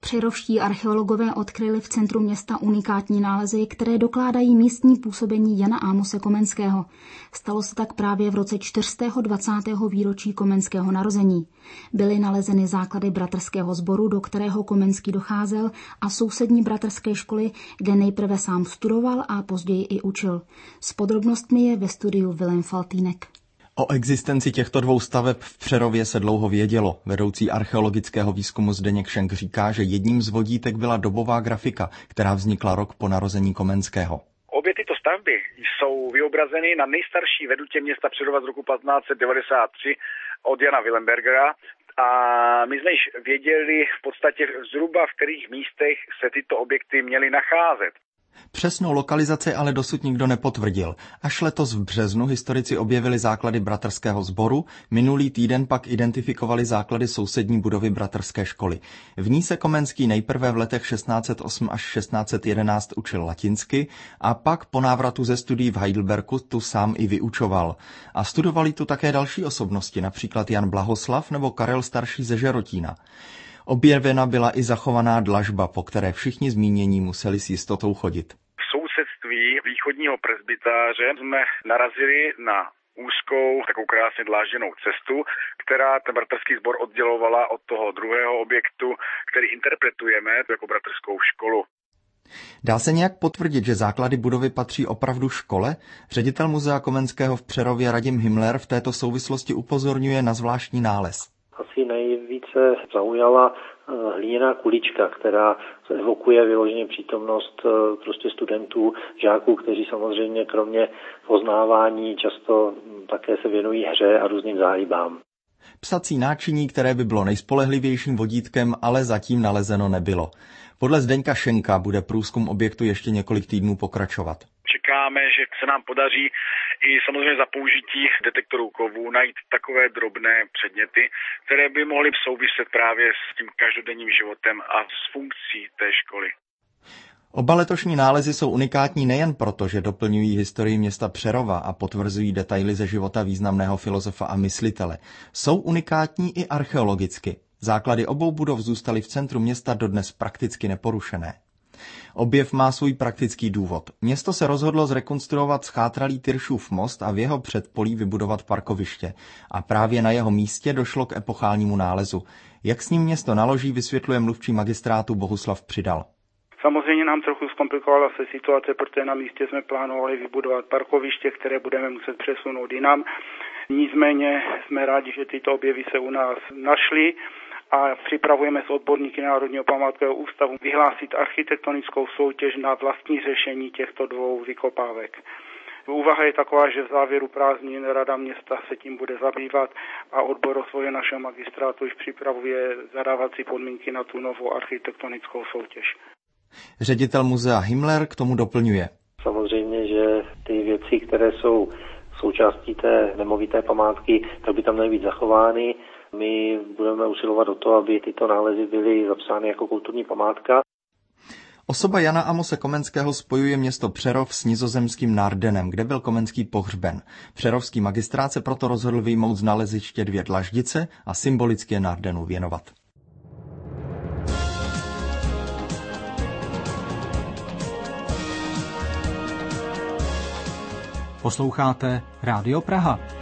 Přerovští archeologové odkryli v centru města unikátní nálezy, které dokládají místní působení Jana Amose Komenského. Stalo se tak právě v roce 420. výročí Komenského narození. Byly nalezeny základy bratrského sboru, do kterého Komenský docházel, a sousední bratrské školy, kde nejprve sám studoval a později i učil. S podrobnostmi je ve studiu Vilém Faltýnek. O existenci těchto dvou staveb v Přerově se dlouho vědělo. Vedoucí archeologického výzkumu Zdeněk Šenk říká, že jedním z vodítek byla dobová grafika, která vznikla rok po narození Komenského. Obě tyto stavby jsou vyobrazeny na nejstarší vedutě města Přerova z roku 1593 od Jana Willenbergera. A my jsme již věděli v podstatě zhruba, v kterých místech se tyto objekty měly nacházet. Přesnou lokalizaci ale dosud nikdo nepotvrdil. Až letos v březnu historici objevili základy bratrského sboru, minulý týden pak identifikovali základy sousední budovy bratrské školy. V ní se Komenský nejprve v letech 1608 až 1611 učil latinsky a pak po návratu ze studií v Heidelbergu tu sám i vyučoval. A studovali tu také další osobnosti, například Jan Blahoslav nebo Karel Starší ze Žerotína. Objevena byla i zachovaná dlažba, po které všichni zmínění museli s jistotou chodit. V sousedství východního presbytáře jsme narazili na úzkou, takovou krásně dlážděnou cestu, která ten bratrský sbor oddělovala od toho druhého objektu, který interpretujeme jako bratrskou školu. Dá se nějak potvrdit, že základy budovy patří opravdu škole? Ředitel Muzea Komenského v Přerově Radim Himmler v této souvislosti upozorňuje na zvláštní nález. Asi nejvíce zaujala hliněná kulička, která evokuje vyloženě přítomnost prostě studentů, žáků, kteří samozřejmě kromě poznávání často také se věnují hře a různým záhybám. Psací náčiní, které by bylo nejspolehlivějším vodítkem, ale zatím nalezeno nebylo. Podle Zdeňka Šenka bude průzkum objektu ještě několik týdnů pokračovat. Čekáme, že se nám podaří i samozřejmě za použití detektorů kovů najít takové drobné předměty, které by mohly souviset právě s tím každodenním životem a s funkcí té školy. Oba letošní nálezy jsou unikátní nejen proto, že doplňují historii města Přerova a potvrzují detaily ze života významného filozofa a myslitele. Jsou unikátní i archeologicky. Základy obou budov zůstaly v centru města dodnes prakticky neporušené. Objev má svůj praktický důvod. Město se rozhodlo zrekonstruovat schátralý Tyršův most a v jeho předpolí vybudovat parkoviště. A právě na jeho místě došlo k epochálnímu nálezu. Jak s ním město naloží, vysvětluje mluvčí magistrátu Bohuslav Přidal. Samozřejmě nám trochu zkomplikovala se situace, protože na místě jsme plánovali vybudovat parkoviště, které budeme muset přesunout jinam. Nicméně jsme rádi, že tyto objevy se u nás našly a připravujeme s odborníky Národního památkového ústavu vyhlásit architektonickou soutěž na vlastní řešení těchto dvou vykopávek. Úvaha je taková, že v závěru prázdnin Rada města se tím bude zabývat a odbor rozvoje našeho magistrátu už připravuje zadávací podmínky na tu novou architektonickou soutěž. Ředitel muzea Himmler k tomu doplňuje. Samozřejmě, že ty věci, které jsou součástí té nemovité památky, tak by tam měly být zachovány. My budeme usilovat o to, aby tyto nálezy byly zapsány jako kulturní památka. Osoba Jana Amose Komenského spojuje město Přerov s nizozemským Nardenem, kde byl Komenský pohřben. Přerovský magistrát se proto rozhodl vyjmout z naleziště 2 dlaždice a symbolicky je Nardenu věnovat. Posloucháte Rádio Praha.